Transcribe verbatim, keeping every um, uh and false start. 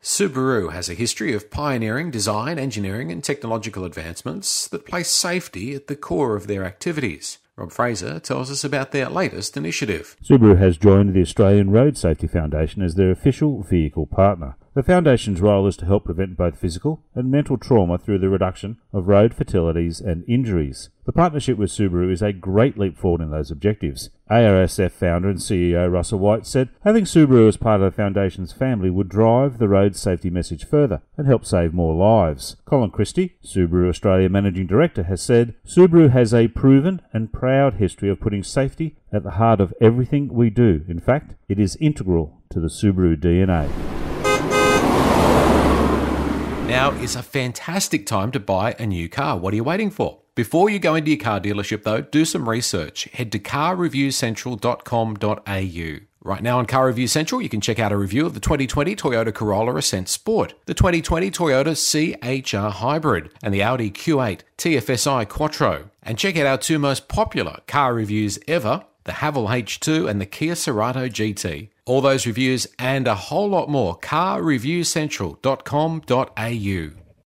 Subaru has a history of pioneering design, engineering and technological advancements that place safety at the core of their activities. Rob Fraser tells us about their latest initiative. Subaru has joined the Australian Road Safety Foundation as their official vehicle partner. The Foundation's role is to help prevent both physical and mental trauma through the reduction of road fatalities and injuries. The partnership with Subaru is a great leap forward in those objectives. A R S F founder and C E O Russell White said having Subaru as part of the Foundation's family would drive the road safety message further and help save more lives. Colin Christie, Subaru Australia Managing Director, has said Subaru has a proven and proud history of putting safety at the heart of everything we do. In fact, it is integral to the Subaru D N A. Now is a fantastic time to buy a new car. What are you waiting for? Before you go into your car dealership though, do some research. Head to car review central dot com dot a u. Right now on Car Review Central, you can check out a review of the twenty twenty Toyota Corolla Ascent Sport, the twenty twenty Toyota C H R Hybrid, and the Audi Q eight T F S I Quattro. And check out our two most popular car reviews ever, the Haval H two and the Kia Cerato G T. All those reviews and a whole lot more, car review central dot com dot a u.